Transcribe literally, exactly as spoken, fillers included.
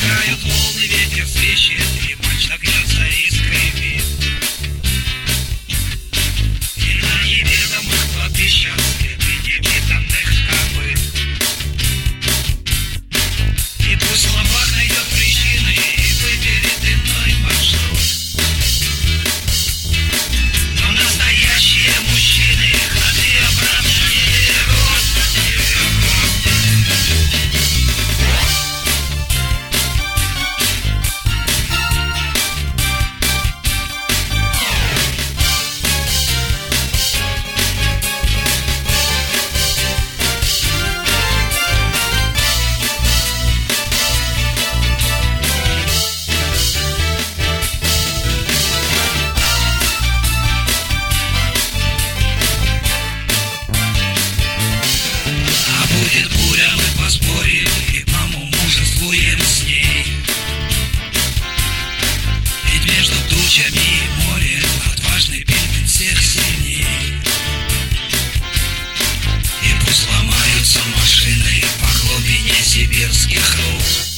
играют волны, ветер свищет, и мачта гнется и скрипит. И на неведомых кладбищах следы невиданных копыт. И пусть слова найдет причины и выберет иной маршрут, но настоящие мужчины ходы обратно не берут. Будет буря, мы поспорим и помужествуем с ней. Ведь между тучами и морем отважный пельмень всех сильней. И пусть ломаются машины по глубине сибирских рук,